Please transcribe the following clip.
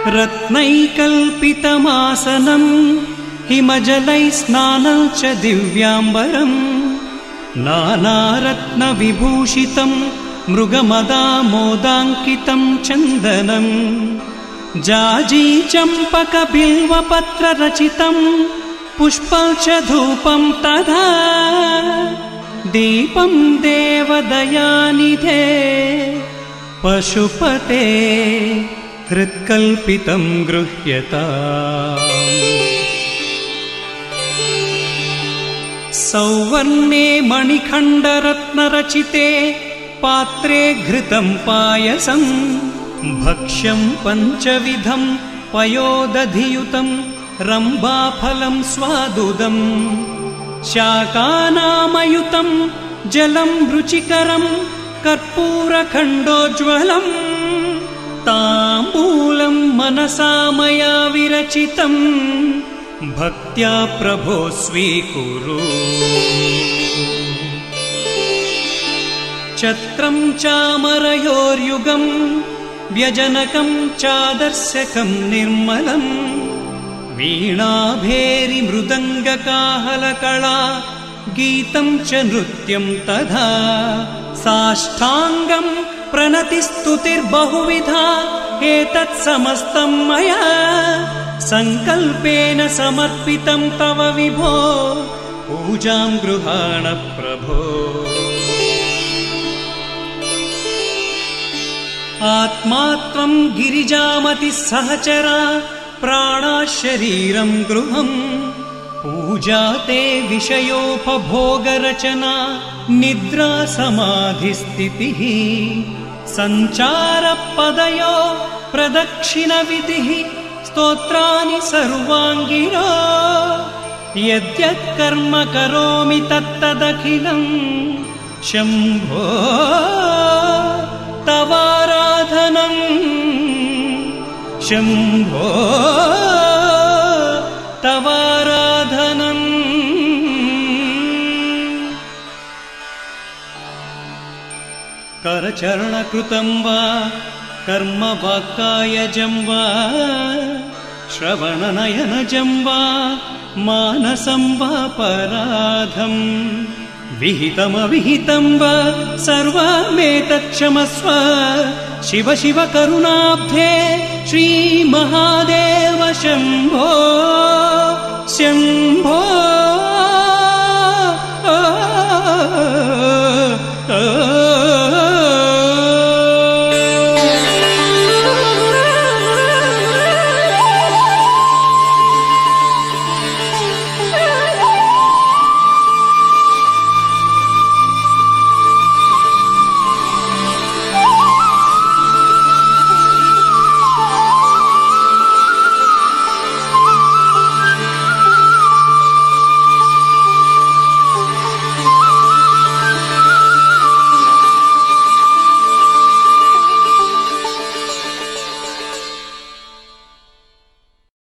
रत्नैकल्पितमासनम् हिमजलैः स्नानं च दिव्याम्बरम् नानारत्नविभूषितम् मृगमदामोदाङ्कितं चन्दनम् जाजी चम्पक बिल्वपत्ररचितं पुष्पं च धूपं तथा दीपं देवदयानिधे पशुपते हृत्कल्पितं गृह्यताम् सौवर्णे मणिखण्डरत्नरचिते पात्रे घृतं पायसम् भक्ष्यं पञ्चविधं पयोदधियुतं रम्भाफलं स्वादुदम् शाकानामयुतं जलं रुचिकरं कर्पूरखण्डोज्ज्वलम् ताम्बूलं मनसा मया विरचितं भक्त्या प्रभो स्वीकुरु छत्रं चामरयोर्युगं व्यजनकं चादर्शकं निर्मलम् वीणाभेरि मृदङ्गकाहलकला गीतं च नृत्यं तथा साष्टाङ्गं प्रणतिस्तुतिर्बहुविधा एतत् समस्तं मया सङ्कल्पेन समर्पितं तव विभो पूजां गृहाण प्रभो आत्मा त्वं गिरिजामति सहचरा प्राणा शरीरं गृहम् पूजा ते विषयोपभोगरचना निद्रा समाधिस्थितिः सञ्चारपदयो प्रदक्षिणविधिः स्तोत्राणि सर्वाङ्गिरो यद्यत् कर्म करोमि तत्तदखिलं शम्भो तवाराधनम् शम्भो तवाराधनम् करचरणकृतं वा कर्म वाक्कायजं वा श्रवणनयनजं वा मानसं वा पराधम् विहितमविहितं वा सर्वमेतत् क्षमस्व शिव शिव करुणाब्धे श्रीमहादेव शम्भो शम्भो